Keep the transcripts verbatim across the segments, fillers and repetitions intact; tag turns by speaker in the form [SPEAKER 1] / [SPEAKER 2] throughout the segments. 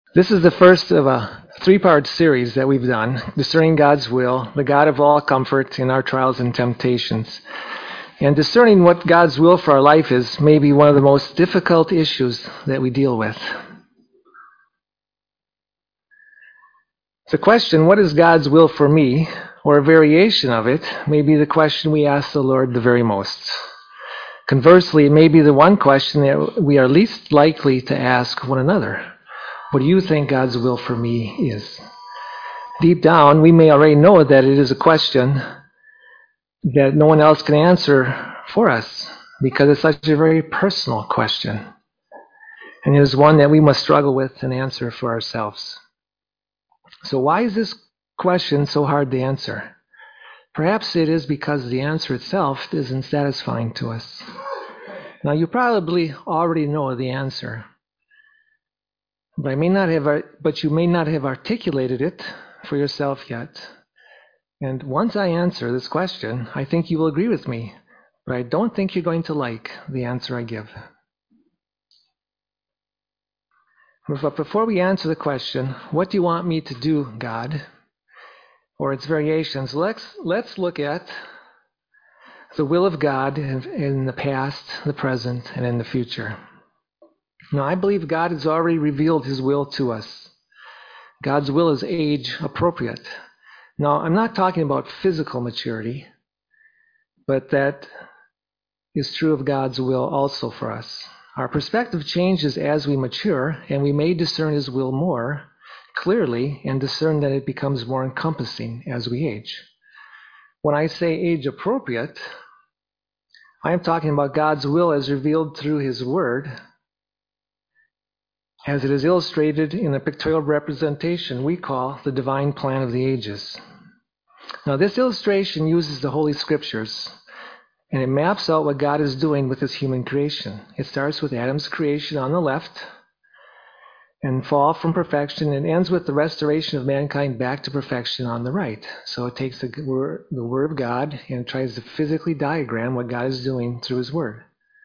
[SPEAKER 1] This is the first of a three-part series that we've done, Discerning God's Will, the God of all comfort in our trials and temptations. And discerning what God's will for our life is may be one of the most difficult issues that we deal with. The question, what is God's will for me, or a variation of it, may be the question we ask the Lord the very most. Conversely, it may be the one question that we are least likely to ask one another. What do you think God's will for me is? Deep down, we may already know that it is a question that no one else can answer for us because it's such a very personal question. And it is one that we must struggle with and answer for ourselves. So why is this question so hard to answer? Perhaps it is because the answer itself isn't satisfying to us. Now, you probably already know the answer. But I may not have, but you may not have articulated it for yourself yet. And once I answer this question, I think you will agree with me, but I don't think you're going to like the answer I give. But before we answer the question, what do you want me to do, God? Or its variations, let's, let's look at the will of God in, in the past, the present, and in the future. Now, I believe God has already revealed His will to us. God's will is age appropriate. Now, I'm not talking about physical maturity, but that is true of God's will also for us. Our perspective changes as we mature, and we may discern His will more clearly and discern that it becomes more encompassing as we age. When I say age appropriate, I am talking about God's will as revealed through His Word, as it is illustrated in the pictorial representation we call the divine plan of the ages. Now, this illustration uses the Holy Scriptures, and it maps out what God is doing with His human creation. It starts with Adam's creation on the left and fall from perfection, and ends with the restoration of mankind back to perfection on the right. So it takes the word, the word of God and tries to physically diagram what God is doing through His Word.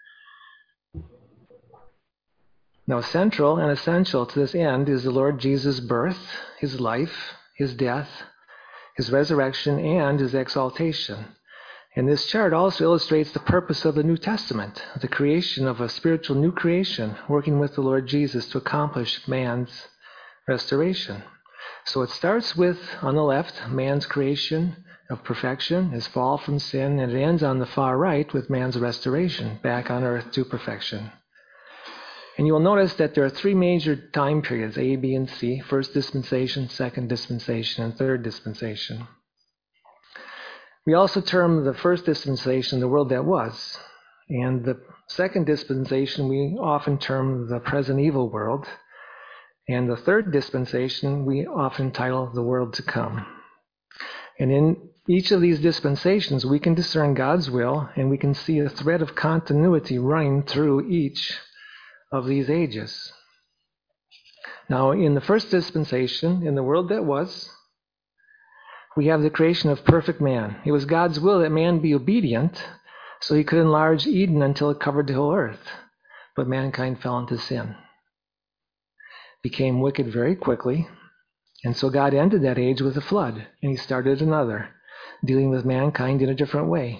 [SPEAKER 1] Now, central and essential to this end is the Lord Jesus' birth, His life, His death, His resurrection, and His exaltation. And this chart also illustrates the purpose of the New Testament, the creation of a spiritual new creation, working with the Lord Jesus to accomplish man's restoration. So it starts with, on the left, man's creation of perfection, his fall from sin, and it ends on the far right with man's restoration back on earth to perfection. And you will notice that there are three major time periods, A, B, and C: first dispensation, second dispensation, and third dispensation. We also term the first dispensation the world that was, and the second dispensation we often term the present evil world, and the third dispensation we often title the world to come. And in each of these dispensations we can discern God's will, and we can see a thread of continuity running through each of these ages. Now, in the first dispensation, in the world that was, we have the creation of perfect man. It was God's will that man be obedient so He could enlarge Eden until it covered the whole earth. But mankind fell into sin, became wicked very quickly, and so God ended that age with a flood, and He started another, dealing with mankind in a different way.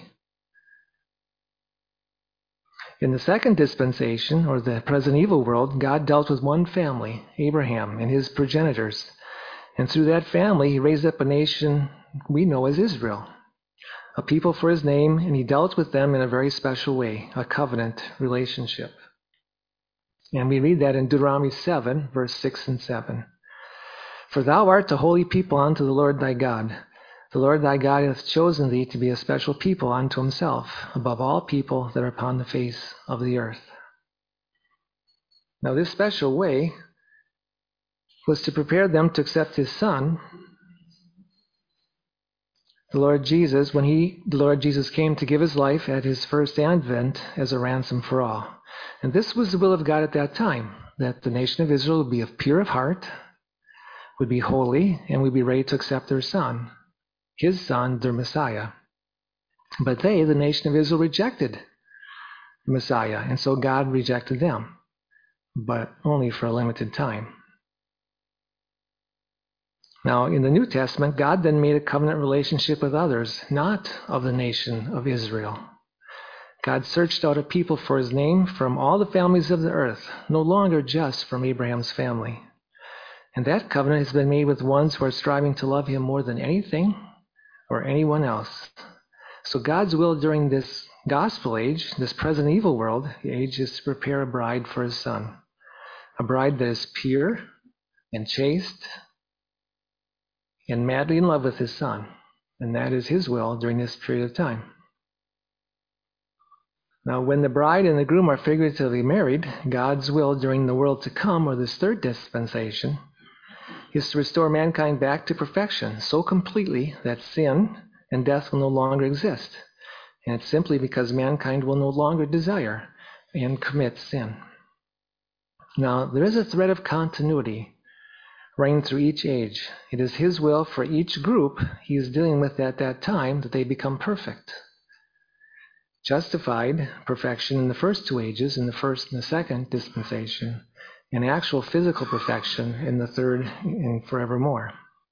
[SPEAKER 1] In the second dispensation, or the present evil world, God dealt with one family, Abraham and his progenitors. And through that family, He raised up a nation we know as Israel, a people for His name, and He dealt with them in a very special way, a covenant relationship. And we read that in Deuteronomy seven, verse six and seven. For thou art a holy people unto the Lord thy God. The Lord thy God hath chosen thee to be a special people unto Himself, above all people that are upon the face of the earth. Now, this special way was to prepare them to accept His Son, the Lord Jesus, when he, the Lord Jesus came to give His life at His first advent as a ransom for all. And this was the will of God at that time, that the nation of Israel would be of pure of heart, would be holy, and would be ready to accept their Son, His Son, their Messiah. But they, the nation of Israel, rejected the Messiah, and so God rejected them, but only for a limited time. Now, in the New Testament, God then made a covenant relationship with others, not of the nation of Israel. God searched out a people for his name from all the families of the earth, no longer just from Abraham's family. And that covenant has been made with ones who are striving to love him more than anything or anyone else. So God's will during this gospel age, this present evil world age, is to prepare a bride for his son. A bride that is pure and chaste and madly in love with his son. And that is his will during this period of time. Now, when the bride and the groom are figuratively married, God's will during the world to come, or this third dispensation, is to restore mankind back to perfection so completely that sin and death will no longer exist. And it's simply because mankind will no longer desire and commit sin. Now, there is a thread of continuity running through each age. It is his will for each group he is dealing with at that time that they become perfect. Justified perfection in the first two ages, in the first and the second dispensation, and actual physical perfection in the third and forevermore.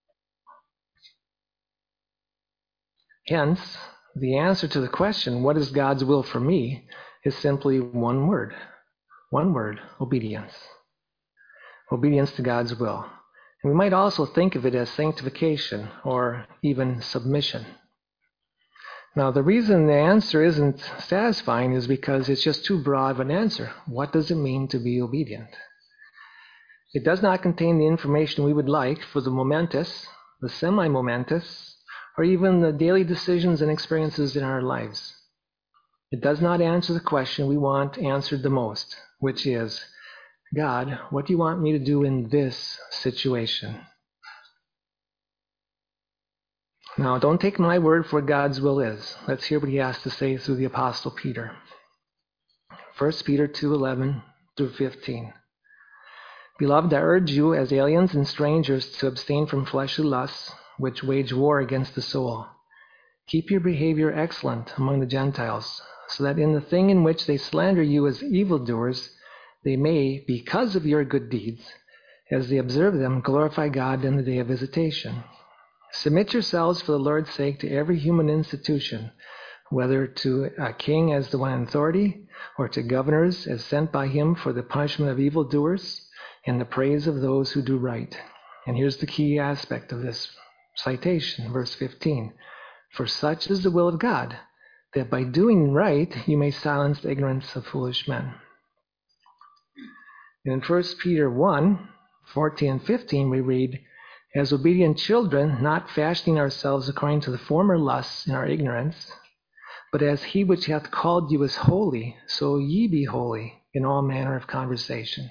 [SPEAKER 1] Hence, the answer to the question, what is God's will for me, is simply one word. One word, obedience. Obedience to God's will. And we might also think of it as sanctification or even submission. Now, the reason the answer isn't satisfying is because it's just too broad of an answer. What does it mean to be obedient? It does not contain the information we would like for the momentous, the semi-momentous, or even the daily decisions and experiences in our lives. It does not answer the question we want answered the most, which is, God, what do you want me to do in this situation? Now, don't take my word for what God's will is. Let's hear what he has to say through the Apostle Peter. First Peter two eleven through fifteen. Beloved, I urge you as aliens and strangers to abstain from fleshly lusts, which wage war against the soul. Keep your behavior excellent among the Gentiles, so that in the thing in which they slander you as evildoers, they may, because of your good deeds, as they observe them, glorify God in the day of visitation. Submit yourselves for the Lord's sake to every human institution, whether to a king as the one in authority, or to governors as sent by him for the punishment of evildoers and the praise of those who do right. And here's the key aspect of this citation, verse fifteen. For such is the will of God, that by doing right you may silence the ignorance of foolish men. In First Peter one, fourteen and fifteen, we read, as obedient children, not fashioning ourselves according to the former lusts in our ignorance, but as he which hath called you is holy, so ye be holy in all manner of conversation.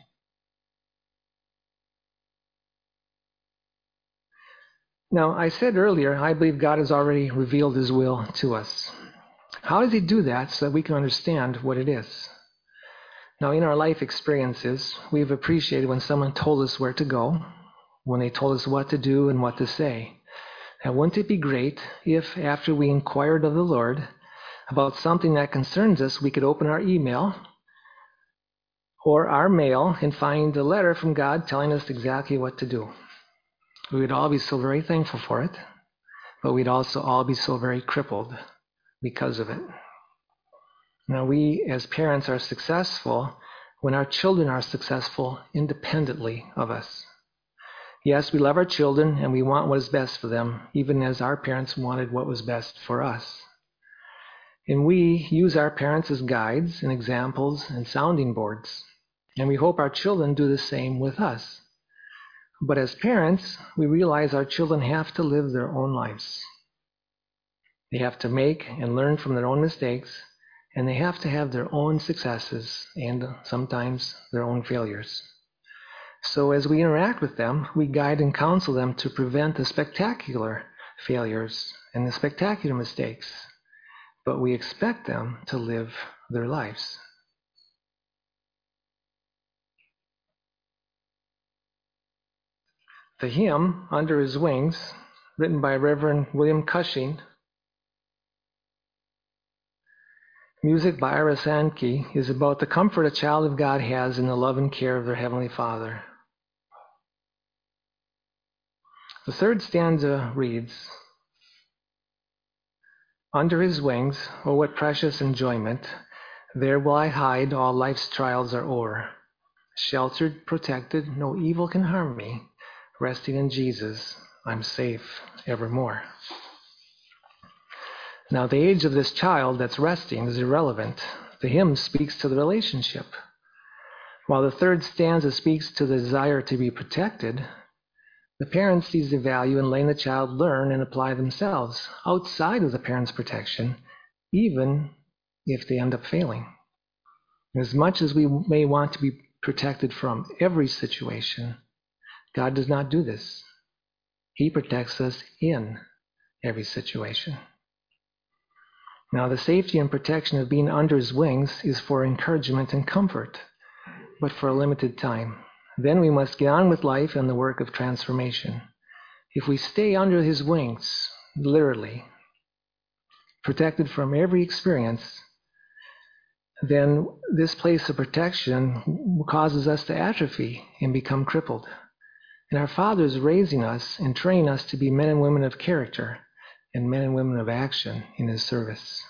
[SPEAKER 1] Now, I said earlier, I believe God has already revealed his will to us. How does he do that so that we can understand what it is? Now, in our life experiences, we've appreciated when someone told us where to go, when they told us what to do and what to say. Now, wouldn't it be great if, after we inquired of the Lord about something that concerns us, we could open our email or our mail and find a letter from God telling us exactly what to do? We would all be so very thankful for it, but we'd also all be so very crippled because of it. Now, we as parents are successful when our children are successful independently of us. Yes, we love our children and we want what is best for them, even as our parents wanted what was best for us. And we use our parents as guides and examples and sounding boards. And we hope our children do the same with us. But as parents, we realize our children have to live their own lives. They have to make and learn from their own mistakes, and they have to have their own successes and sometimes their own failures. So as we interact with them, we guide and counsel them to prevent the spectacular failures and the spectacular mistakes. But we expect them to live their lives. The hymn, Under His Wings, written by Reverend William Cushing, music by Ira Sankey, is about the comfort a child of God has in the love and care of their Heavenly Father. The third stanza reads, "Under his wings, oh what precious enjoyment, there will I hide, all life's trials are o'er. Sheltered, protected, no evil can harm me, resting in Jesus, I'm safe evermore." Now the age of this child that's resting is irrelevant. The hymn speaks to the relationship. While the third stanza speaks to the desire to be protected, the parent sees the value in letting the child learn and apply themselves outside of the parent's protection, even if they end up failing. As much as we may want to be protected from every situation, God does not do this. He protects us in every situation. Now, the safety and protection of being under his wings is for encouragement and comfort, but for a limited time. Then we must get on with life and the work of transformation. If we stay under his wings, literally, protected from every experience, then this place of protection causes us to atrophy and become crippled. And our Father is raising us and training us to be men and women of character and men and women of action in his service.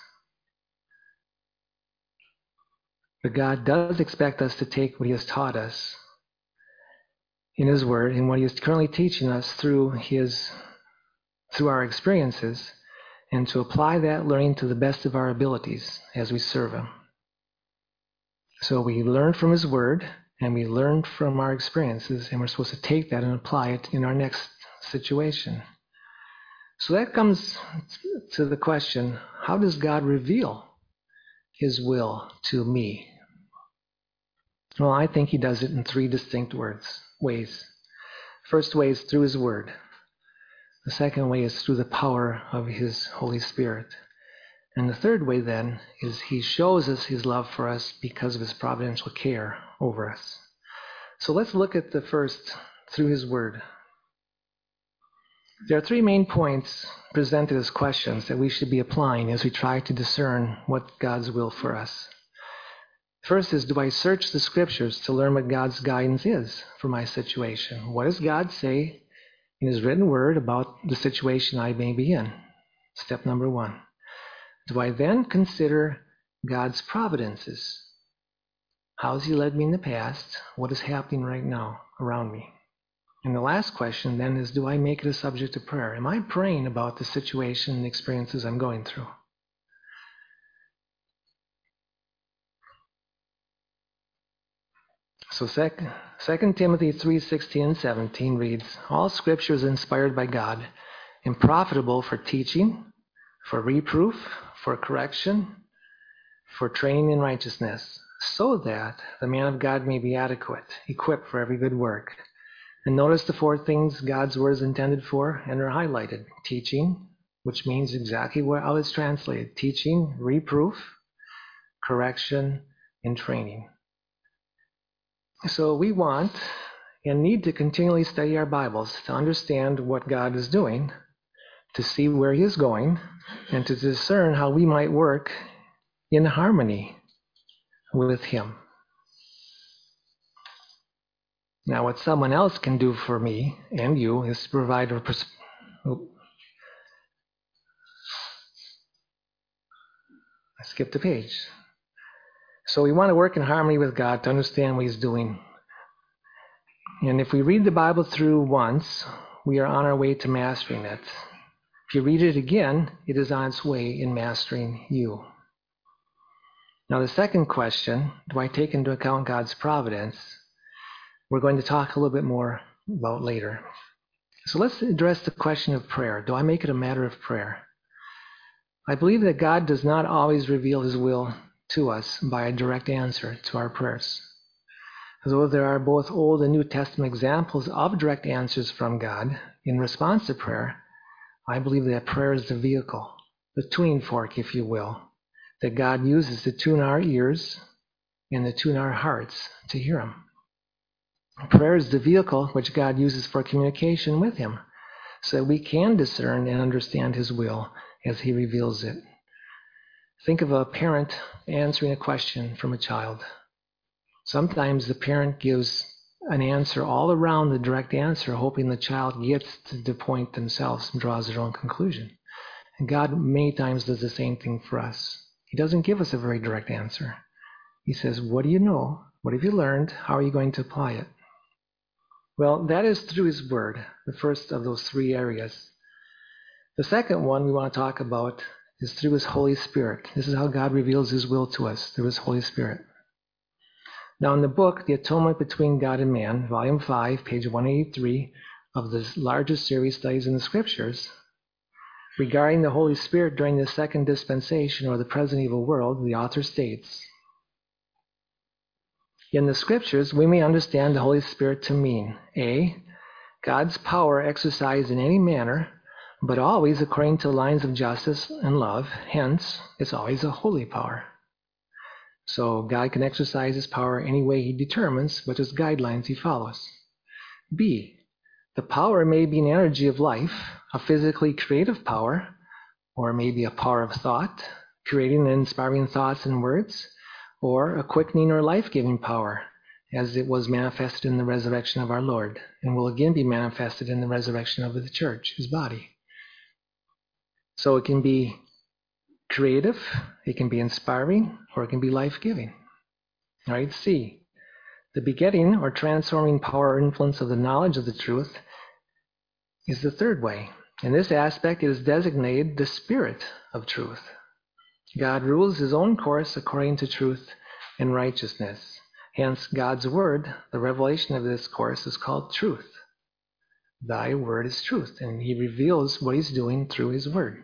[SPEAKER 1] But God does expect us to take what he has taught us in his word and what he is currently teaching us through his through our experiences, and to apply that learning to the best of our abilities as we serve him. So we learn from his word and we learn from our experiences, and we're supposed to take that and apply it in our next situation. So that comes to the question, how does God reveal his will to me? Well, I think he does it in three distinct words, ways. First way is through his word. The second way is through the power of his Holy Spirit. And the third way then is he shows us his love for us because of his providential care over us. So let's look at the first, through his word. There are three main points presented as questions that we should be applying as we try to discern what God's will for us. First is, do I search the scriptures to learn what God's guidance is for my situation? What does God say in his written word about the situation I may be in? Step number one. Do I then consider God's providences? How has he led me in the past? What is happening right now around me? And the last question then is, do I make it a subject of prayer? Am I praying about the situation and experiences I'm going through? So Second Timothy three sixteen and seventeen reads, "All scripture is inspired by God and profitable for teaching, for reproof, for correction, for training in righteousness, so that the man of God may be adequate, equipped for every good work." And notice the four things God's word is intended for and are highlighted. Teaching, which means exactly how it's translated. Teaching, reproof, correction, and training. So we want and need to continually study our Bibles to understand what God is doing, to see where he is going, and to discern how we might work in harmony with him. Now, what someone else can do for me and you is to provide a pers- oh, I skipped a page. So we want to work in harmony with God to understand what he's doing. And if we read the Bible through once, we are on our way to mastering it. If you read it again, it is on its way in mastering you. Now, the second question, do I take into account God's providence? We're going to talk a little bit more about later. So let's address the question of prayer. Do I make it a matter of prayer? I believe that God does not always reveal his will to us by a direct answer to our prayers. Though there are both Old and New Testament examples of direct answers from God in response to prayer, I believe that prayer is the vehicle, the tuning fork, if you will, that God uses to tune our ears and to tune our hearts to hear him. Prayer is the vehicle which God uses for communication with him, so that we can discern and understand his will as he reveals it. Think of a parent answering a question from a child. Sometimes the parent gives an answer all around the direct answer, hoping the child gets to the point themselves and draws their own conclusion. And God many times does the same thing for us. He doesn't give us a very direct answer. He says, what do you know? What have you learned? How are you going to apply it? Well, that is through His Word, the first of those three areas. The second one we want to talk about is through His Holy Spirit. This is how God reveals His will to us, through His Holy Spirit. Now in the book, The Atonement Between God and Man, Volume five, page one eighty-three of the largest series, Studies in the Scriptures, regarding the Holy Spirit during the second dispensation or the present evil world, the author states, in the Scriptures, we may understand the Holy Spirit to mean A, God's power exercised in any manner, but always according to lines of justice and love. Hence, it's always a holy power. So God can exercise His power any way He determines, but there's guidelines He follows. B, the power may be an energy of life, a physically creative power, or maybe a power of thought, creating and inspiring thoughts and words, or a quickening or life-giving power, as it was manifested in the resurrection of our Lord, and will again be manifested in the resurrection of the church, His body. So it can be creative, it can be inspiring, or it can be life-giving. All right, C, the begetting or transforming power or influence of the knowledge of the truth is the third way. In this aspect, it is designated the Spirit of truth. God rules His own course according to truth and righteousness. Hence, God's word, the revelation of this course, is called truth. Thy word is truth, and He reveals what He's doing through His word.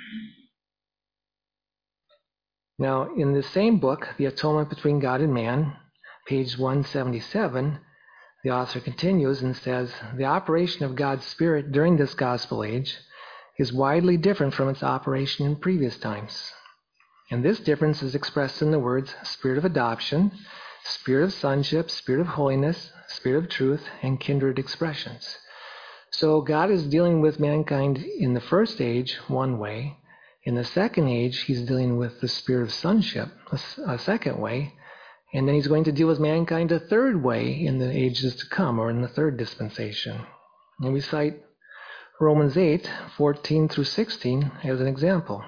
[SPEAKER 1] Now, in the same book, The Atonement Between God and Man, page one seventy-seven, the author continues and says, the operation of God's Spirit during this gospel age is widely different from its operation in previous times. And this difference is expressed in the words Spirit of adoption, Spirit of sonship, Spirit of holiness, Spirit of truth, and kindred expressions. So God is dealing with mankind in the first age one way. In the second age, He's dealing with the Spirit of sonship a second way. And then He's going to deal with mankind a third way in the ages to come, or in the third dispensation. And we cite Romans eight, fourteen through sixteen as an example.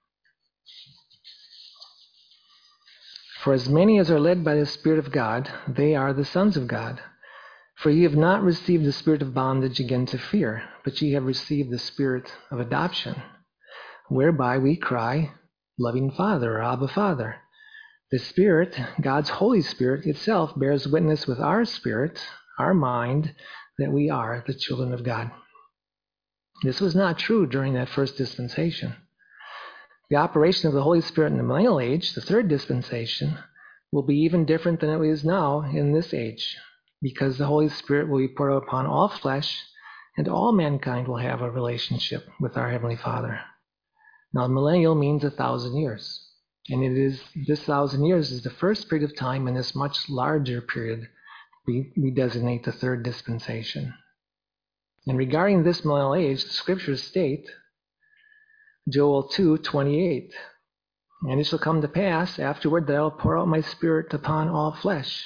[SPEAKER 1] For as many as are led by the Spirit of God, they are the sons of God. For ye have not received the spirit of bondage again to fear, but ye have received the Spirit of adoption, whereby we cry, Loving Father, or Abba Father. The Spirit, God's Holy Spirit itself, bears witness with our spirit, our mind, that we are the children of God. This was not true during that first dispensation. The operation of the Holy Spirit in the millennial age, the third dispensation, will be even different than it is now in this age, because the Holy Spirit will be poured out upon all flesh, and all mankind will have a relationship with our Heavenly Father. Now, millennial means a thousand years, and it is this thousand years is the first period of time in this much larger period we, we designate the third dispensation. And regarding this millennial age, the Scriptures state, Joel two twenty-eight, and it shall come to pass afterward that I will pour out my Spirit upon all flesh.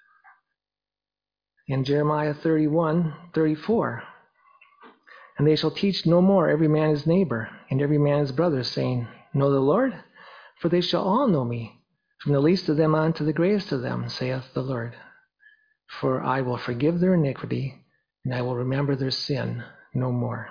[SPEAKER 1] And Jeremiah thirty-one thirty-four, and they shall teach no more every man his neighbor and every man his brother, saying, Know the Lord? For they shall all know me, from the least of them unto the greatest of them, saith the Lord. For I will forgive their iniquity, and I will remember their sin no more.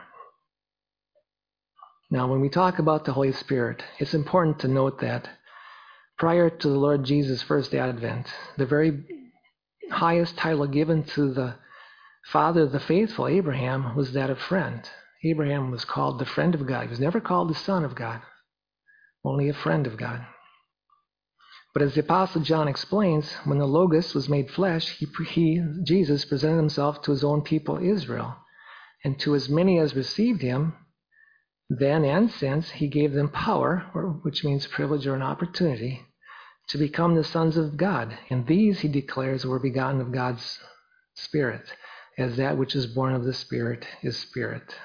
[SPEAKER 1] Now, when we talk about the Holy Spirit, it's important to note that prior to the Lord Jesus' first advent, the very highest title given to the father of the faithful, Abraham, was that of friend. Abraham was called the friend of God. He was never called the son of God, only a friend of God. But as the Apostle John explains, when the Logos was made flesh, he, he, Jesus, presented himself to his own people, Israel. And to as many as received him, then and since, he gave them power, or, which means privilege or an opportunity, to become the sons of God. And these, he declares, were begotten of God's Spirit, as that which is born of the Spirit is spirit.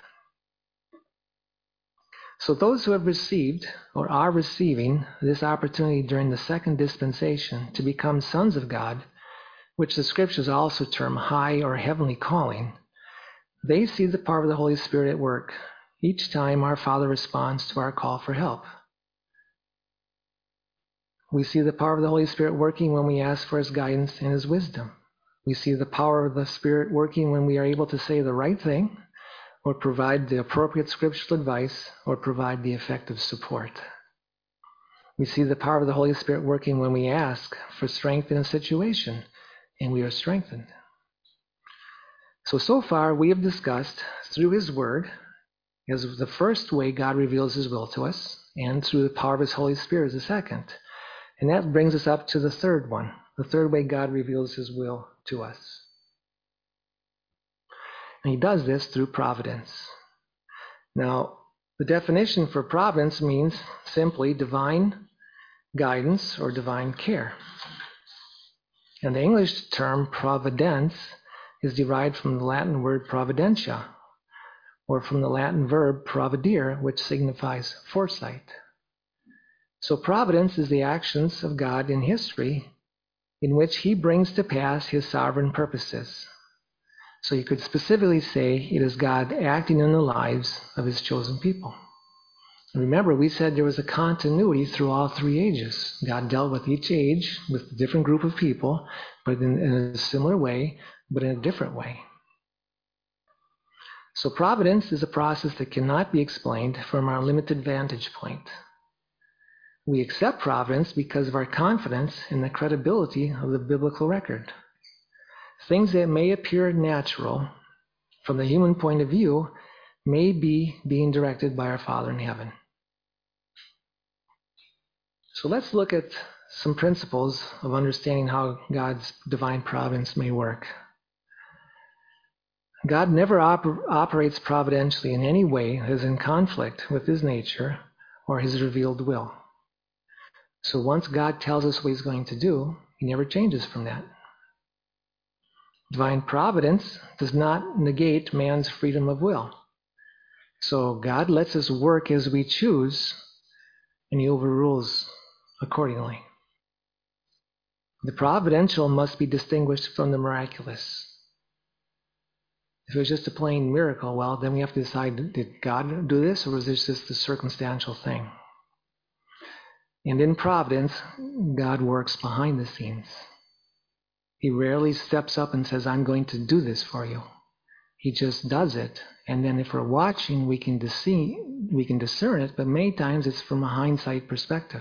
[SPEAKER 1] So those who have received or are receiving this opportunity during the second dispensation to become sons of God which the scriptures also term high or heavenly calling, they see the power of the Holy Spirit at work each time our Father responds to our call for help. We see the power of the Holy Spirit working when we ask for His guidance and His wisdom. We see the power of the Spirit working when we are able to say the right thing, or provide the appropriate scriptural advice, or provide the effective support. We see the power of the Holy Spirit working when we ask for strength in a situation, and we are strengthened. So, so far we have discussed through His Word as the first way God reveals His will to us, and through the power of His Holy Spirit as the second. And that brings us up to the third one, the third way God reveals His will to us. And He does this through providence. Now, the definition for providence means simply divine guidance or divine care. And the English term providence is derived from the Latin word providentia, or from the Latin verb providere, which signifies foresight. So providence is the actions of God in history in which He brings to pass His sovereign purposes. So you could specifically say it is God acting in the lives of His chosen people. And remember, we said there was a continuity through all three ages. God dealt with each age with a different group of people, but in, in a similar way, but in a different way. So providence is a process that cannot be explained from our limited vantage point. We accept providence because of our confidence in the credibility of the biblical record. Things that may appear natural from the human point of view may be being directed by our Father in heaven. So let's look at some principles of understanding how God's divine providence may work. God never oper- operates providentially in any way that is in conflict with His nature or His revealed will. So once God tells us what He's going to do, He never changes from that. Divine providence does not negate man's freedom of will. So God lets us work as we choose, and He overrules accordingly. The providential must be distinguished from the miraculous. If it was just a plain miracle, well, then we have to decide, did God do this, or was this just a circumstantial thing? And in providence, God works behind the scenes. He rarely steps up and says, I'm going to do this for you. He just does it. And then if we're watching, we can, dece- we can discern it, but many times it's from a hindsight perspective.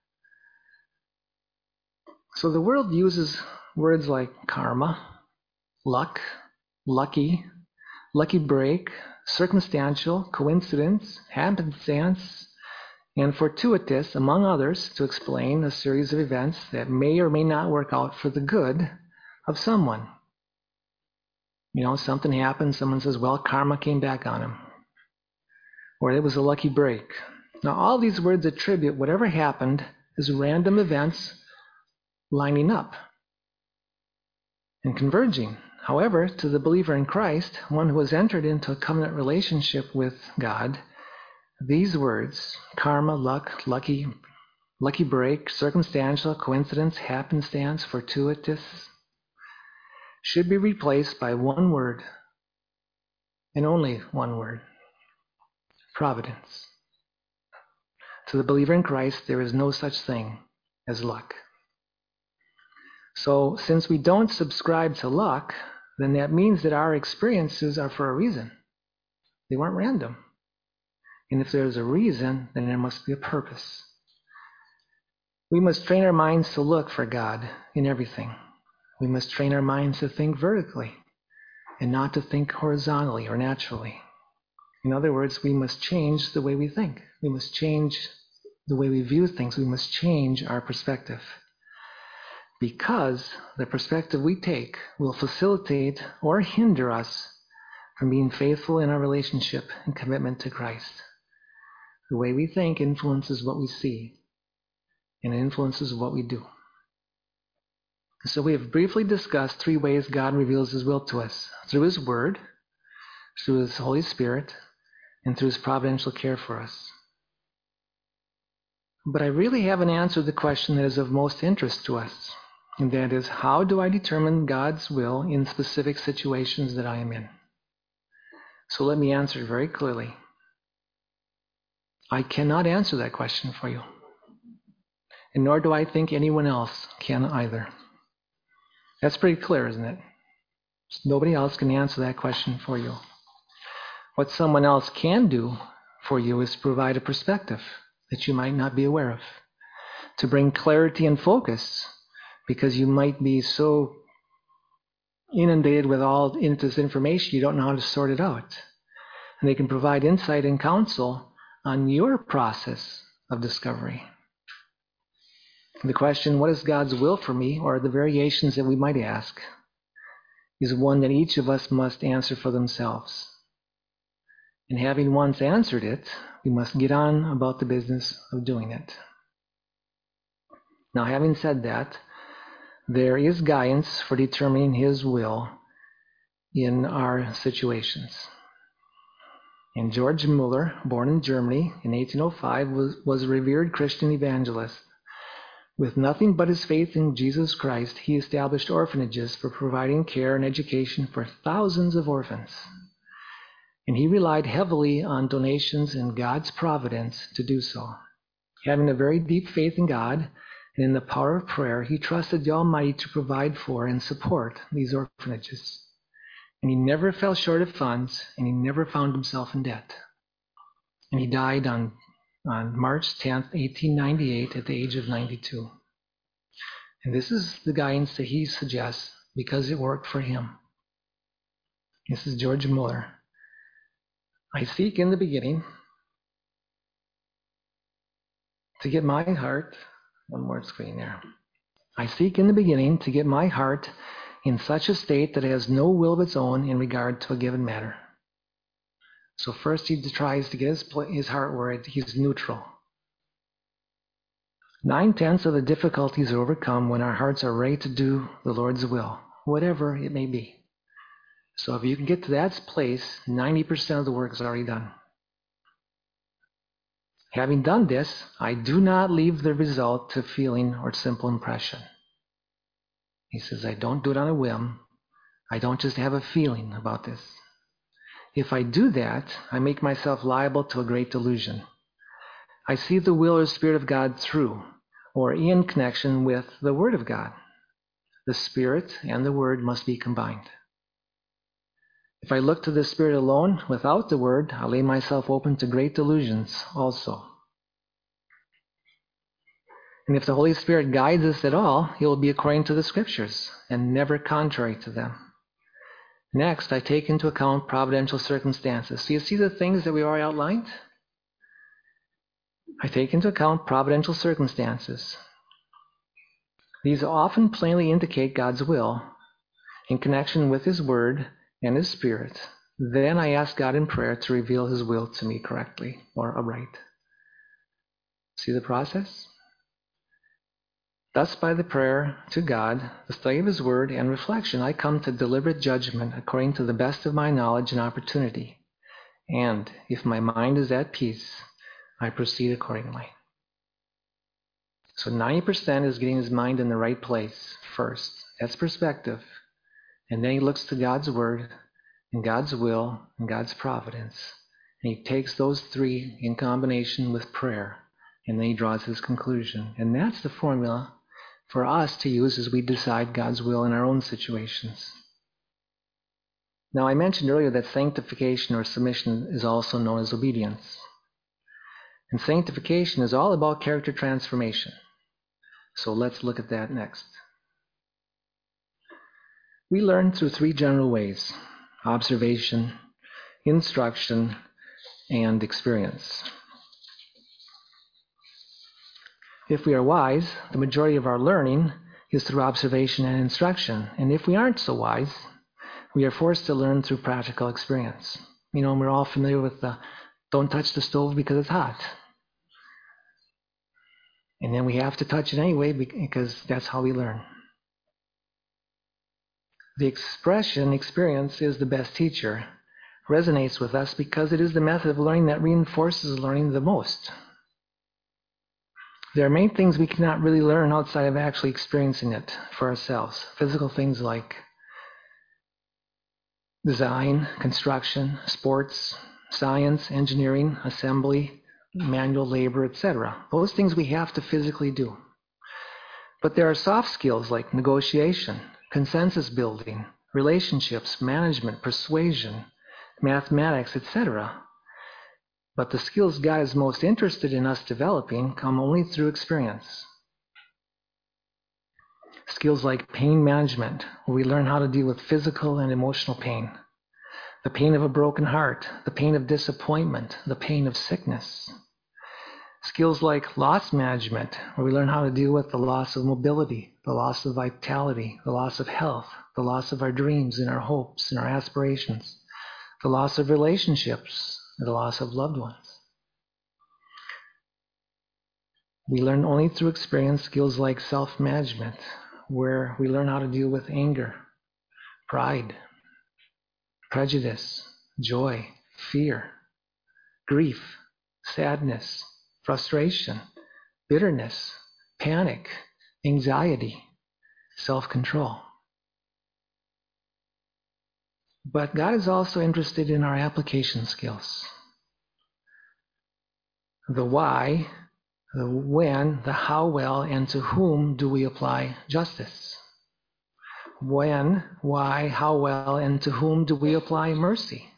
[SPEAKER 1] So the world uses words like karma, luck, lucky, lucky break, circumstantial, coincidence, happenstance, and fortuitous, among others, to explain a series of events that may or may not work out for the good of someone. You know, something happened, someone says, well, karma came back on him. Or it was a lucky break. Now, all these words attribute whatever happened as random events lining up and converging. However, to the believer in Christ, one who has entered into a covenant relationship with God, these words, karma, luck, lucky, lucky break, circumstantial, coincidence, happenstance, fortuitous, should be replaced by one word, and only one word: providence. To the believer in Christ, there is no such thing as luck. So, since we don't subscribe to luck, then that means that our experiences are for a reason. They weren't random. And if there's a reason, then there must be a purpose. We must train our minds to look for God in everything. We must train our minds to think vertically and not to think horizontally or naturally. In other words, we must change the way we think. We must change the way we view things. We must change our perspective. Because the perspective we take will facilitate or hinder us from being faithful in our relationship and commitment to Christ. The way we think influences what we see, and it influences what we do. So we have briefly discussed three ways God reveals His will to us: through His Word, through His Holy Spirit, and through His providential care for us. But I really haven't answered the question that is of most interest to us. And that is, how do I determine God's will in specific situations that I am in? So let me answer it very clearly. I cannot answer that question for you. And nor do I think anyone else can either. That's pretty clear, isn't it? Nobody else can answer that question for you. What someone else can do for you is provide a perspective that you might not be aware of, to bring clarity and focus, because you might be so inundated with all this information you don't know how to sort it out. And they can provide insight and counsel on your process of discovery. The question, what is God's will for me, or the variations that we might ask, is one that each of us must answer for themselves. And having once answered it, we must get on about the business of doing it. Now, having said that, there is guidance for determining His will in our situations. And George Muller, born in Germany in eighteen oh five, was, was a revered Christian evangelist. With nothing but his faith in Jesus Christ, he established orphanages for providing care and education for thousands of orphans. And he relied heavily on donations and God's providence to do so. Having a very deep faith in God and in the power of prayer, he trusted the Almighty to provide for and support these orphanages. And he never fell short of funds, and he never found himself in debt. And he died on, on March tenth, eighteen ninety-eight, at the age of ninety-two. And this is the guidance that he suggests because it worked for him. This is George Muller. I seek in the beginning to get my heart, one more screen there. I seek in the beginning to get my heart in such a state that it has no will of its own in regard to a given matter. So first he tries to get his, his heart where it, he's neutral. Nine-tenths of the difficulties are overcome when our hearts are ready to do the Lord's will, whatever it may be. So if you can get to that place, ninety percent of the work is already done. Having done this, I do not leave the result to feeling or simple impression. He says, I don't do it on a whim. I don't just have a feeling about this. If I do that, I make myself liable to a great delusion. I see the will or Spirit of God through, or in connection with the Word of God. The Spirit and the Word must be combined. If I look to the Spirit alone, without the Word, I lay myself open to great delusions also. And if the Holy Spirit guides us at all, He will be according to the Scriptures, and never contrary to them. Next, I take into account providential circumstances. So you see the things that we already outlined? I take into account providential circumstances. These often plainly indicate God's will in connection with His Word and His Spirit. Then I ask God in prayer to reveal His will to me correctly or aright. See the process? Thus, by the prayer to God, the study of His Word, and reflection, I come to deliberate judgment according to the best of my knowledge and opportunity. And if my mind is at peace, I proceed accordingly. So ninety percent is getting his mind in the right place first. That's perspective. And then he looks to God's Word and God's will and God's providence. And he takes those three in combination with prayer. And then he draws his conclusion. And that's the formula for us to use as we decide God's will in our own situations. Now, I mentioned earlier that sanctification or submission is also known as obedience. And sanctification is all about character transformation. So let's look at that next. We learn through three general ways: observation, instruction, and experience. If we are wise, the majority of our learning is through observation and instruction. And if we aren't so wise, we are forced to learn through practical experience. You know, we're all familiar with the don't touch the stove because it's hot. And then we have to touch it anyway because that's how we learn. The expression experience is the best teacher resonates with us because it is the method of learning that reinforces learning the most. There are many things we cannot really learn outside of actually experiencing it for ourselves. Physical things like design, construction, sports, science, engineering, assembly, manual labor, et cetera. Those things we have to physically do. But there are soft skills like negotiation, consensus building, relationships, management, persuasion, mathematics, et cetera. But the skills God is most interested in us developing come only through experience. Skills like pain management, where we learn how to deal with physical and emotional pain. The pain of a broken heart, the pain of disappointment, the pain of sickness. Skills like loss management, where we learn how to deal with the loss of mobility, the loss of vitality, the loss of health, the loss of our dreams and our hopes and our aspirations, the loss of relationships, and the loss of loved ones. We learn only through experience skills like self-management, where we learn how to deal with anger, pride, prejudice, joy, fear, grief, sadness, frustration, bitterness, panic, anxiety, self-control. But God is also interested in our application skills. The why, the when, the how well, and to whom do we apply justice? When, why, how well, and to whom do we apply mercy?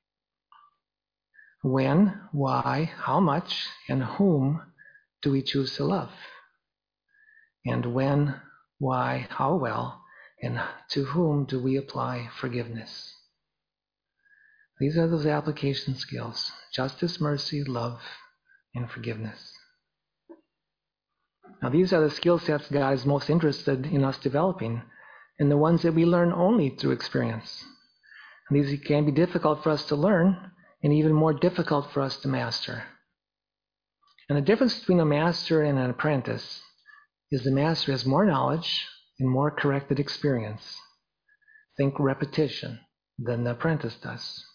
[SPEAKER 1] When, why, how much, and whom do we choose to love? And when, why, how well, and to whom do we apply forgiveness? These are those application skills: justice, mercy, love, and forgiveness. Now, these are the skill sets God is most interested in us developing, and the ones that we learn only through experience. And these can be difficult for us to learn, and even more difficult for us to master. And the difference between a master and an apprentice is the master has more knowledge and more corrected experience. Think repetition than the apprentice does.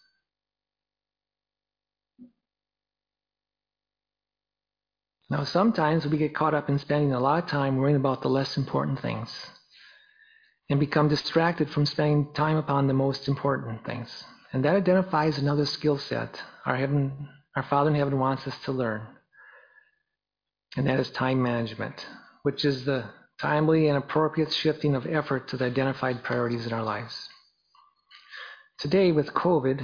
[SPEAKER 1] Now, sometimes we get caught up in spending a lot of time worrying about the less important things and become distracted from spending time upon the most important things. And that identifies another skill set our, heaven, our Father in heaven wants us to learn. And that is time management, which is the timely and appropriate shifting of effort to the identified priorities in our lives. Today with COVID,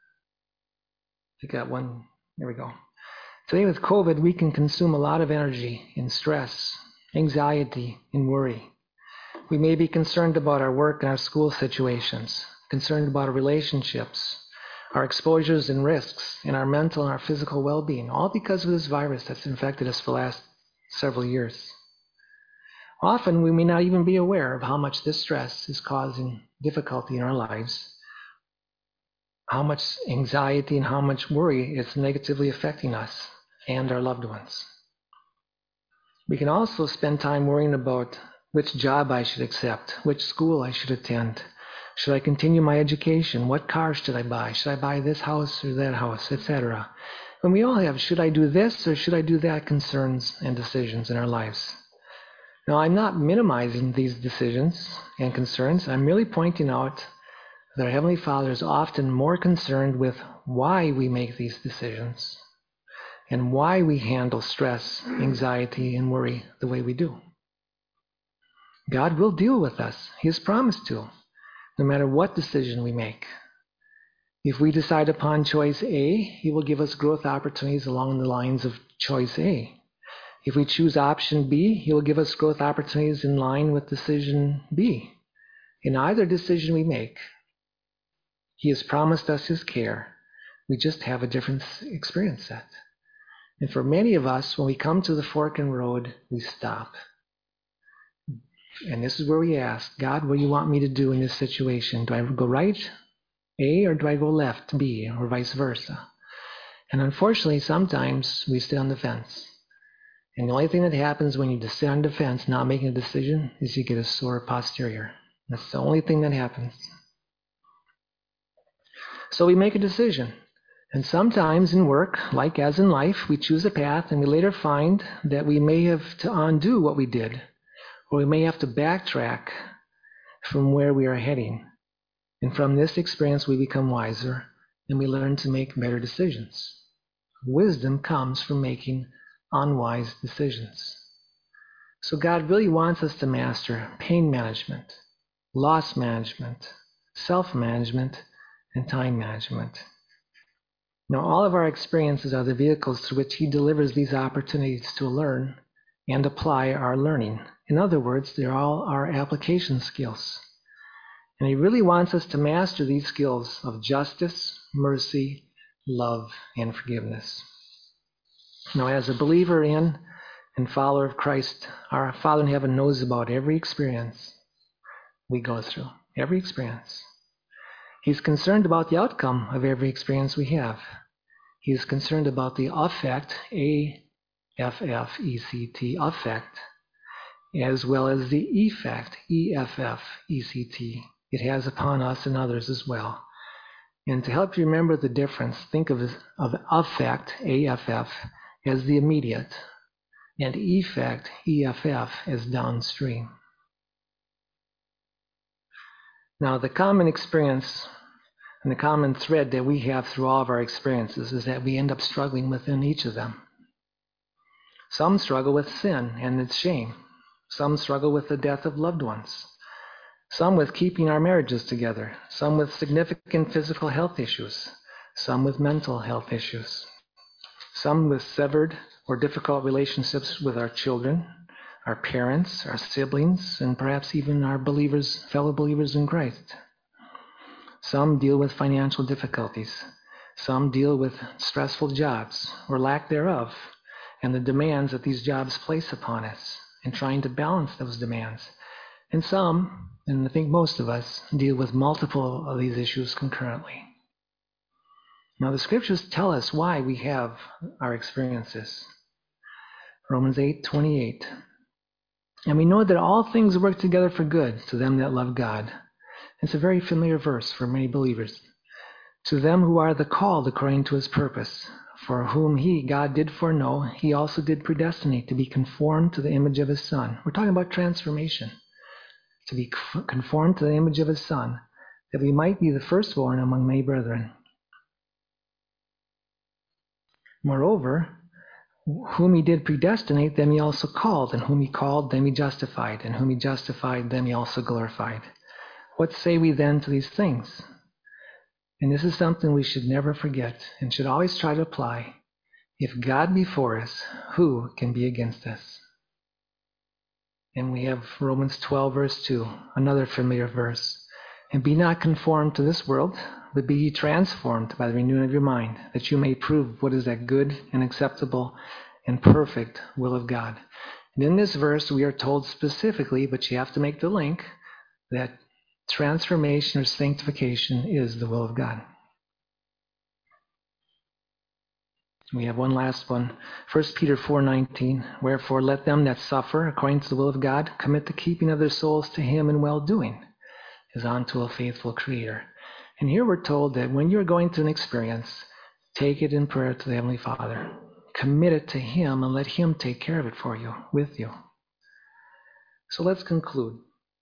[SPEAKER 1] you got one, there we go. Today with COVID, we can consume a lot of energy in stress, anxiety, and worry. We may be concerned about our work and our school situations, concerned about our relationships, our exposures and risks, and our mental and our physical well-being, all because of this virus that's infected us for the last several years. Often, we may not even be aware of how much this stress is causing difficulty in our lives, how much anxiety and how much worry is negatively affecting us and our loved ones. We can also spend time worrying about which job I should accept, which school I should attend. Should I continue my education? What car should I buy? Should I buy this house or that house, et cetera? And we all have, should I do this or should I do that concerns and decisions in our lives. Now, I'm not minimizing these decisions and concerns. I'm merely pointing out that our Heavenly Father is often more concerned with why we make these decisions and why we handle stress, anxiety, and worry the way we do. God will deal with us. He has promised to, no matter what decision we make. If we decide upon choice A, He will give us growth opportunities along the lines of choice A. If we choose option B, He will give us growth opportunities in line with decision B. In either decision we make, He has promised us His care. We just have a different experience set. And for many of us, when we come to the fork in the road, we stop. And this is where we ask, God, what do you want me to do in this situation? Do I go right, A, or do I go left, B, or vice versa? And unfortunately, sometimes we stay on the fence. And the only thing that happens when you sit on the fence, not making a decision, is you get a sore posterior. That's the only thing that happens. So we make a decision. And sometimes in work, like as in life, we choose a path and we later find that we may have to undo what we did, or we may have to backtrack from where we are heading. And from this experience, we become wiser and we learn to make better decisions. Wisdom comes from making unwise decisions. So God really wants us to master pain management, loss management, self-management, and time management. Now, all of our experiences are the vehicles through which He delivers these opportunities to learn and apply our learning. In other words, they're all our application skills. And He really wants us to master these skills of justice, mercy, love, and forgiveness. Now, as a believer in and follower of Christ, our Father in heaven knows about every experience we go through, every experience. He's concerned about the outcome of every experience we have. He's concerned about the effect, A F F E C T, effect, as well as the effect, E F F E C T, it has upon us and others as well. And to help you remember the difference, think of, of effect, A F F, as the immediate, and effect, E F F, as downstream. Now, the common experience and the common thread that we have through all of our experiences is that we end up struggling within each of them. Some struggle with sin and its shame. Some struggle with the death of loved ones. Some with keeping our marriages together. Some with significant physical health issues. Some with mental health issues. Some with severed or difficult relationships with our children, our parents, our siblings, and perhaps even our believers, fellow believers in Christ. Some deal with financial difficulties. Some deal with stressful jobs or lack thereof, and the demands that these jobs place upon us, and trying to balance those demands. And some, and I think most of us, deal with multiple of these issues concurrently. Now, the scriptures tell us why we have our experiences. Romans eight twenty-eight. And we know that all things work together for good to them that love God. It's a very familiar verse for many believers. To them who are the called according to His purpose, for whom He, God, did foreknow, He also did predestinate to be conformed to the image of His Son. We're talking about transformation. To be conformed to the image of His Son, that we might be the firstborn among many brethren. Moreover, whom He did predestinate, them He also called, and whom He called, them He justified, and whom He justified, them He also glorified. What say we then to these things? And this is something we should never forget and should always try to apply. If God be for us, who can be against us? And we have Romans twelve, verse two, another familiar verse. And be not conformed to this world, but be ye transformed by the renewing of your mind, that you may prove what is that good and acceptable and perfect will of God. And in this verse, we are told specifically, but you have to make the link, that transformation or sanctification is the will of God. We have one last one. First Peter four nineteen. Wherefore let them that suffer according to the will of God commit the keeping of their souls to Him in well-doing, as unto a faithful Creator. And here we're told that when you're going through an experience, take it in prayer to the Heavenly Father. Commit it to Him and let Him take care of it for you, with you. So let's conclude.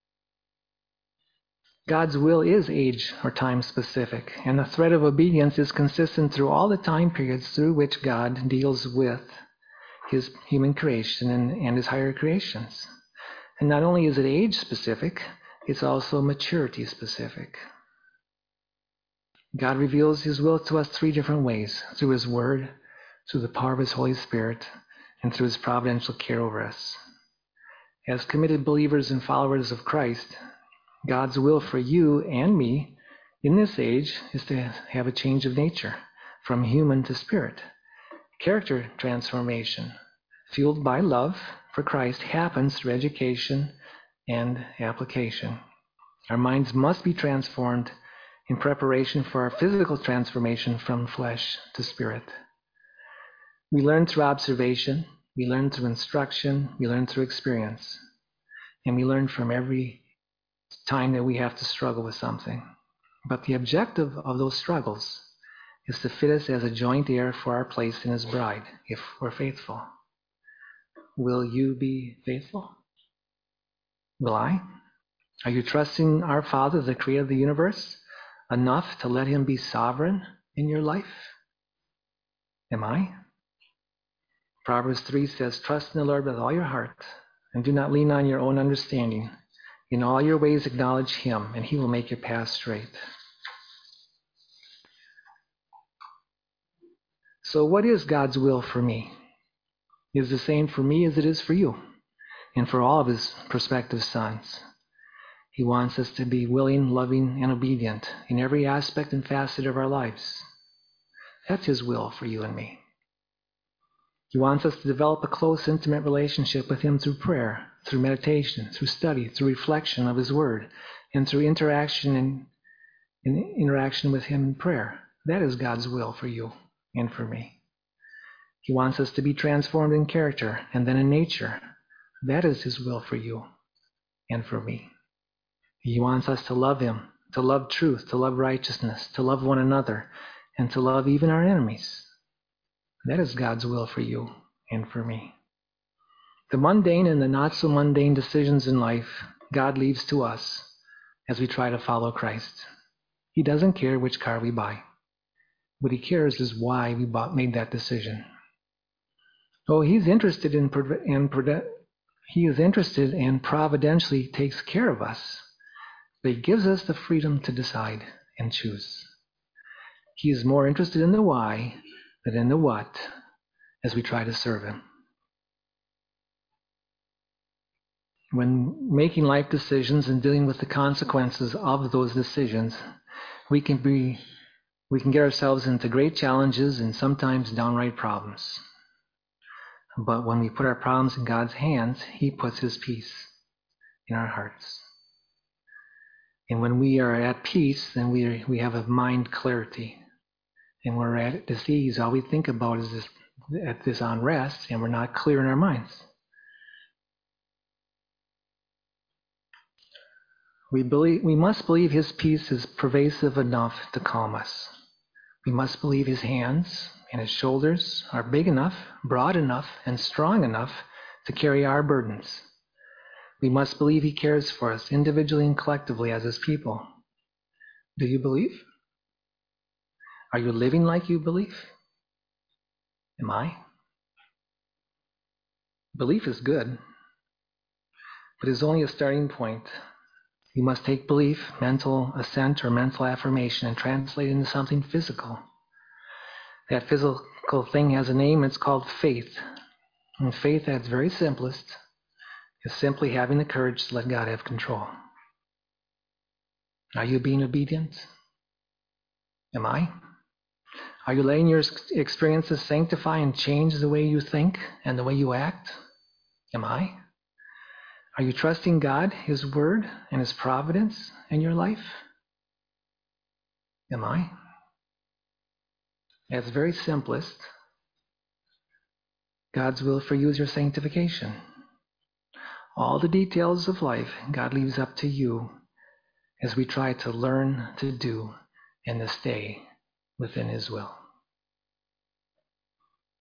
[SPEAKER 1] God's will is age or time specific, and the thread of obedience is consistent through all the time periods through which God deals with His human creation and, and His higher creations. And not only is it age specific, it's also maturity specific. God reveals His will to us three different ways: through His Word, through the power of His Holy Spirit, and through His providential care over us. As committed believers and followers of Christ, God's will for you and me in this age is to have a change of nature from human to spirit. Character transformation, fueled by love for Christ, happens through education and application. Our minds must be transformed in preparation for our physical transformation from flesh to spirit. We learn through observation, we learn through instruction, we learn through experience, and we learn from every time that we have to struggle with something. But the objective of those struggles is to fit us as a joint heir for our place in his bride, if we're faithful. Will you be faithful? Will I? Are you trusting our Father, the creator of the universe, enough to let him be sovereign in your life? Am I? Proverbs three says, trust in the Lord with all your heart, and do not lean on your own understanding. In all your ways acknowledge him, and he will make your path straight. So what is God's will for me? It is the same for me as it is for you, and for all of his prospective sons. He wants us to be willing, loving, and obedient in every aspect and facet of our lives. That's his will for you and me. He wants us to develop a close, intimate relationship with him through prayer, through meditation, through study, through reflection of his word, and through interaction and, and interaction with him in prayer. That is God's will for you and for me. He wants us to be transformed in character and then in nature. That is his will for you and for me. He wants us to love him, to love truth, to love righteousness, to love one another, and to love even our enemies. That is God's will for you and for me. The mundane and the not so mundane decisions in life, God leaves to us as we try to follow Christ. He doesn't care which car we buy. What he cares is why we bought, made that decision. Oh, he's interested in, in he is interested and providentially takes care of us, but he gives us the freedom to decide and choose. He is more interested in the why than in the what as we try to serve him. When making life decisions and dealing with the consequences of those decisions, we can be we can get ourselves into great challenges and sometimes downright problems. But when we put our problems in God's hands, he puts his peace in our hearts. And when we are at peace, then we we have a mind clarity. And when we're at disease, all we think about is this, at this unrest, and we're not clear in our minds. We believe we must believe his peace is pervasive enough to calm us. We must believe his hands and his shoulders are big enough, broad enough, and strong enough to carry our burdens. We must believe he cares for us individually and collectively as his people. Do you believe? Are you living like you believe? Am I? Belief is good, but it's only a starting point. You must take belief, mental assent or mental affirmation, and translate it into something physical. That physical thing has a name, it's called faith. And faith at its very simplest is simply having the courage to let God have control. Are you being obedient? Am I? Are you letting your experiences sanctify and change the way you think and the way you act? Am I? Are you trusting God, his word, and his providence in your life? Am I? At its very simplest, God's will for you is your sanctification. All the details of life, God leaves up to you as we try to learn to do and to stay within his will.